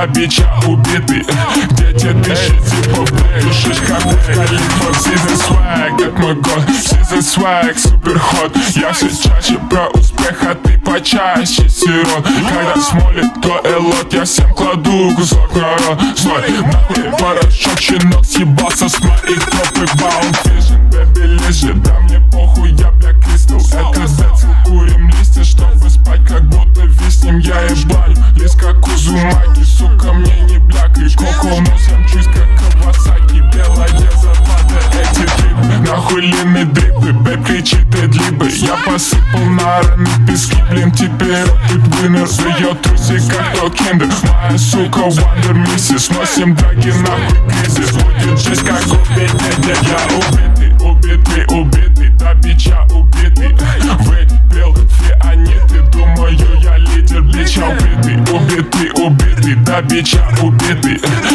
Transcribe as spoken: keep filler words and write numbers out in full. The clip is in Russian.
да бича убитый. Дети тысячи типов блей, шишка в калифах. Season swag, это мой год. Season swag, супер ход. Я все чаще про успех, а ты почаще сирот. Когда смолит, то элот, я всем кладу кусок народ. Стой, нахуй порошок, щенок съебался с моих тропы. Bound vision, baby лежит, да мне похуй, я бля кристалл. Это децл, курим листья, чтобы спать, как будто виснем. Я ебалю, лист как Узумаки, сука, мне не блякай. Коко носом чусь, как Кавасаки. Белая зарплата, эти трипы, нахуй лины дрипы. Бэб кричит эдлибы, я посыпал на раны пески. Блин, теперь ты вынер, сует труси, как то киндер. Моя сука, Wonder Миссис, носим драги, нахуй кризис. Будет жизнь, как убить, дядя, я убитый. Убитый, убитый, да бича убитый. Выпил фианиты, думаю я лидер, бича убитый. Убитый, убитый, да бича убитый.